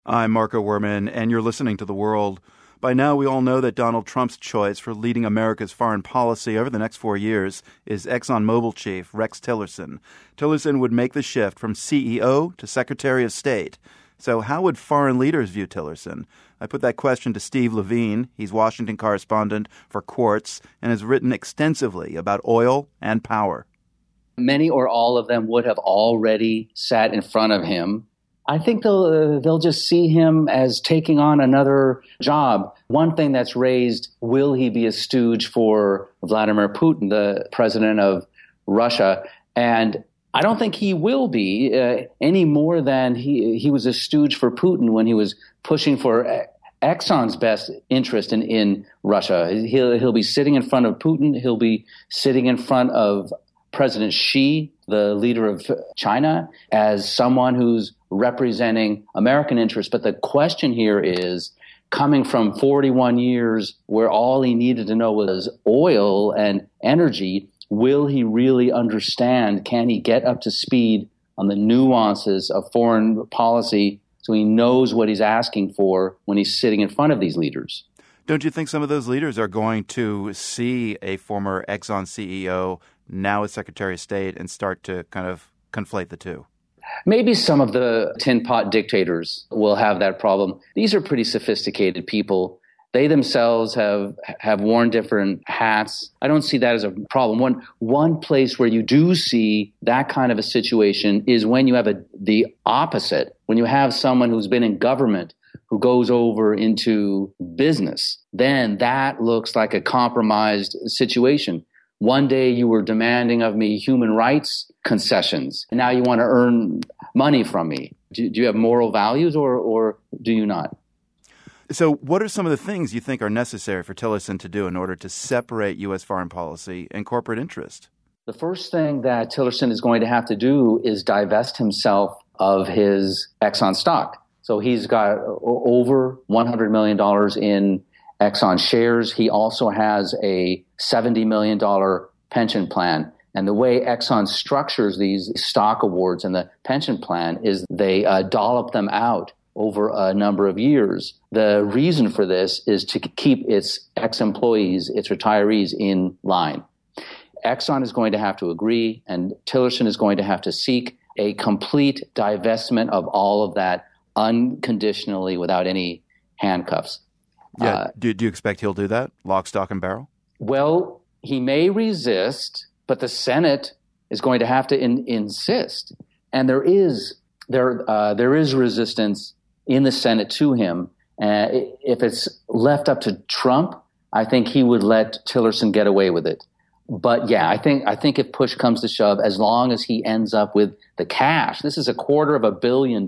I'm Marco Werman, and you're listening to The World. By now, we all know that Donald Trump's choice for leading America's foreign policy over the next 4 years is ExxonMobil chief Rex Tillerson. Tillerson would make the shift from CEO to Secretary of State. So how would foreign leaders view Tillerson? I put that question to Steve Levine. He's Washington correspondent for Quartz and has written extensively about oil and power. Many or all of them would have already sat in front of him. I think they'll just see him as taking on another job. One thing that's raised, will he be a stooge for Vladimir Putin, the president of Russia? And I don't think he will be any more than he was a stooge for Putin when he was pushing for Exxon's best interest in Russia. He'll be sitting in front of Putin. He'll be sitting in front of President Xi, the leader of China, as someone who's representing American interests. But the question here is, coming from 41 years where all he needed to know was oil and energy, will he really understand? Can he get up to speed on the nuances of foreign policy so he knows what he's asking for when he's sitting in front of these leaders? Don't you think some of those leaders are going to see a former Exxon CEO now as Secretary of State and start to kind of conflate the two? Maybe some of the tin pot dictators will have that problem. These are pretty sophisticated people. They themselves have worn different hats. I don't see that as a problem. One place where you do see that kind of a situation is when you have the opposite, when you have someone who's been in government who goes over into business. Then that looks like a compromised situation. One day you were demanding of me human rights concessions, and now you want to earn money from me. Do you have moral values or do you not? So what are some of the things you think are necessary for Tillerson to do in order to separate U.S. foreign policy and corporate interest? The first thing that Tillerson is going to have to do is divest himself of his Exxon stock. So he's got over $100 million in Exxon shares. He also has a $70 million pension plan. And the way Exxon structures these stock awards and the pension plan is they dollop them out over a number of years. The reason for this is to keep its ex-employees, its retirees in line. Exxon is going to have to agree, and Tillerson is going to have to seek a complete divestment of all of that unconditionally without any handcuffs. Yeah. Do you expect he'll do that? Lock, stock, and barrel? Well, he may resist, but the Senate is going to have to insist. And there is resistance in the Senate to him. If it's left up to Trump, I think he would let Tillerson get away with it. But yeah, I think if push comes to shove, as long as he ends up with the cash, this is $250 million.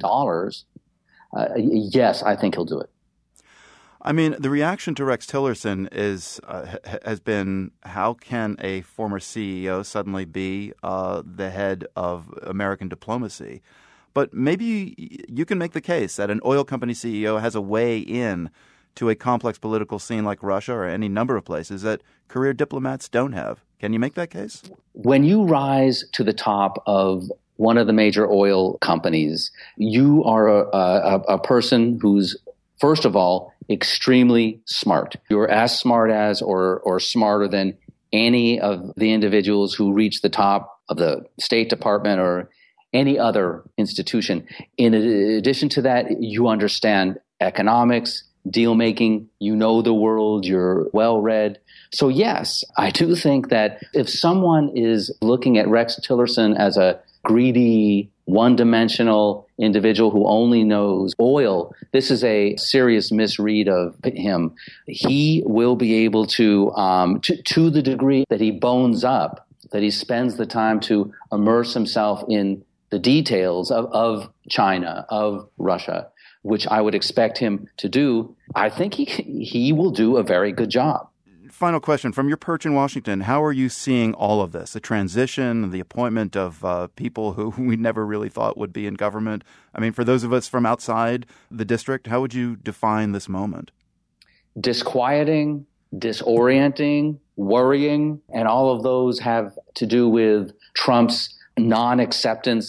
Yes, I think he'll do it. I mean, the reaction to Rex Tillerson has been, how can a former CEO suddenly be the head of American diplomacy? But maybe you can make the case that an oil company CEO has a way in to a complex political scene like Russia or any number of places that career diplomats don't have. Can you make that case? When you rise to the top of one of the major oil companies, you are a person who's, first of all, extremely smart. You're as smart as or smarter than any of the individuals who reach the top of the State Department or any other institution. In addition to that, you understand economics, deal making, you know the world, you're well read. So yes, I do think that if someone is looking at Rex Tillerson as a greedy, one-dimensional individual who only knows oil, this is a serious misread of him. He will be able to the degree that he bones up, that he spends the time to immerse himself in the details of China, of Russia, which I would expect him to do, I think he will do a very good job. Final question. From your perch in Washington, how are you seeing all of this, the transition, the appointment of people who we never really thought would be in government? I mean, for those of us from outside the district, how would you define this moment? Disquieting, disorienting, worrying, and all of those have to do with Trump's non-acceptance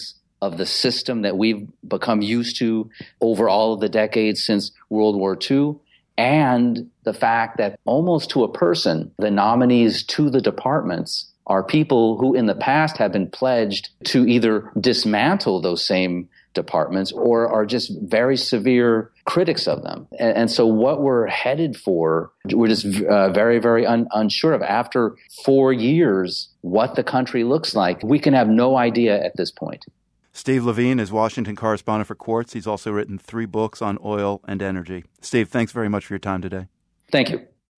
of the system that we've become used to over all of the decades since World War II, and the fact that almost to a person, the nominees to the departments are people who in the past have been pledged to either dismantle those same departments or are just very severe critics of them. And so what we're headed for, we're just very, very unsure of. After 4 years, what the country looks like, we can have no idea at this point. Steve Levine is Washington correspondent for Quartz. He's also written 3 books on oil and energy. Steve, thanks very much for your time today. Thank you.